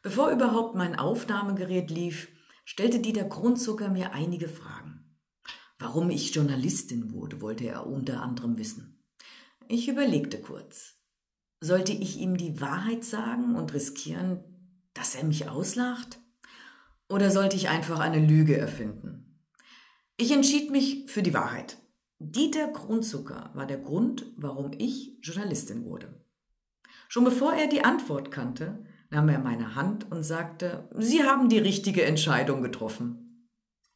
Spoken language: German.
Bevor überhaupt mein Aufnahmegerät lief, stellte Dieter Grundzucker mir einige Fragen. Warum ich Journalistin wurde, wollte er unter anderem wissen. Ich überlegte kurz. Sollte ich ihm die Wahrheit sagen und riskieren, dass er mich auslacht? Oder sollte ich einfach eine Lüge erfinden? Ich entschied mich für die Wahrheit. Dieter Grundzucker war der Grund, warum ich Journalistin wurde. Schon bevor er die Antwort kannte, nahm er meine Hand und sagte, Sie haben die richtige Entscheidung getroffen.